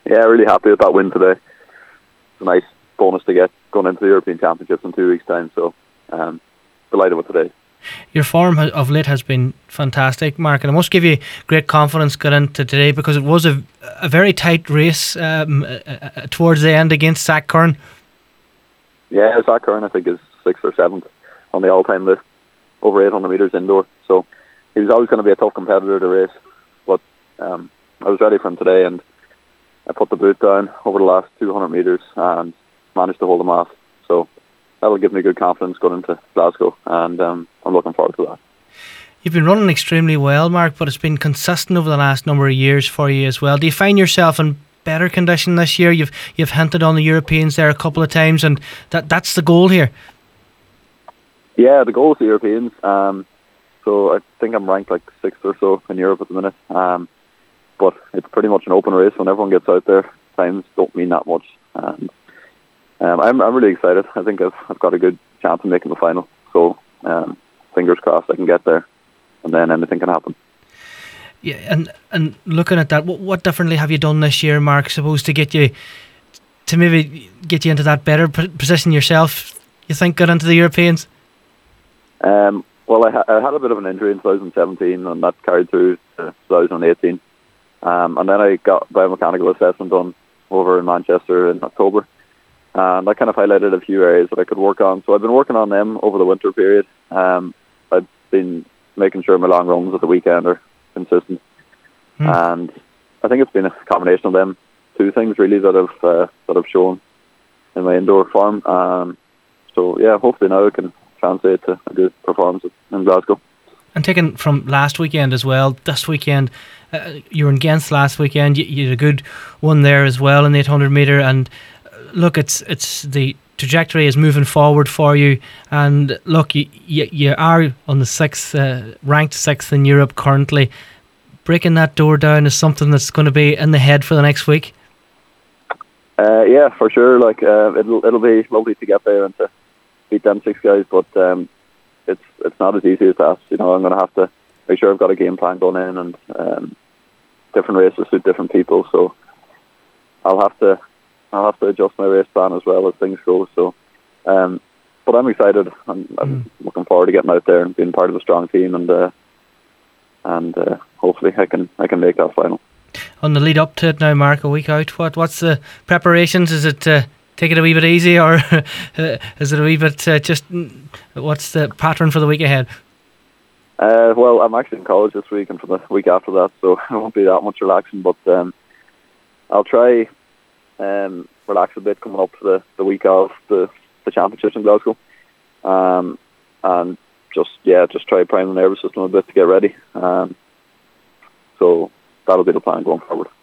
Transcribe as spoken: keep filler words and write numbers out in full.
Yeah, really happy with that win today. It's a nice bonus to get going into the European Championships in two weeks' time. So, um, delighted with today. Your form of late has been fantastic, Mark, and I must give you great confidence going into today, because it was a, a very tight race um, uh, towards the end against Zach Curran. Yeah, Zach Curran I think is sixth or seventh on the all-time list, over eight hundred metres indoor. So he was always going to be a tough competitor to race, but um, I was ready for him today, and I put the boot down over the last two hundred metres and managed to hold him off. So that'll give me good confidence going into Glasgow, and um, I'm looking forward to that. You've been running extremely well, Mark, but it's been consistent over the last number of years for you as well. Do you find yourself in better condition this year? You've you've hinted on the Europeans there a couple of times, and that that's the goal here. Yeah, the goal is the Europeans. Um, so I think I'm ranked like sixth or so in Europe at the minute. Um, but it's pretty much an open race when everyone gets out there. Times don't mean that much. And um, I'm I'm really excited. I think I've I've got a good chance of making the final. So um, fingers crossed I can get there, and then anything can happen. Yeah, and and looking at that, what, what differently have you done this year, Mark? Supposed to get you to maybe get you into that better position yourself, you think, got into the Europeans? Um, well, I, ha- I had a bit of an injury in twenty seventeen, and that carried through to twenty eighteen. Um, and then I got biomechanical assessment done over in Manchester in October, and that kind of highlighted a few areas that I could work on. So I've been working on them over the winter period. Um, I've been making sure my long runs at the weekend are consistent, hmm. and I think it's been a combination of them two things really that have uh, that have shown in my indoor form. Um, so yeah, hopefully now I can translate to a good performance in Glasgow. And taken from last weekend as well, this weekend, uh, you were in Ghent last weekend. You, you had a good one there as well in the eight hundred metre. And look, it's it's the trajectory is moving forward for you. And look, you you, you are on the sixth, uh, ranked sixth in Europe currently. Breaking that door down is something that's going to be in the head for the next week. Uh, yeah, for sure. Like uh, it'll it'll be lovely to get there and to beat them six guys, but um, it's it's not as easy as that. You know, I'm going to have to make sure I've got a game plan going in, and um, different races suit different people. So I'll have to I'll have to adjust my race plan as well as things go. So, um, but I'm excited. I'm, I'm mm. looking forward to getting out there and being part of a strong team, and uh, and uh, hopefully I can I can make that final. On the lead up to it now, Mark, a week out, what what's the preparations? Is it uh, take it a wee bit easy, or uh, is it a wee bit uh, just what's the pattern for the week ahead? Uh, well, I'm actually in college this week and for the week after that, so it won't be that much relaxing, but um, I'll try um, relax a bit coming up to the, the week of the, the championships in Glasgow, um, and just yeah just try prime the nervous system a bit to get ready, um, so that'll be the plan going forward.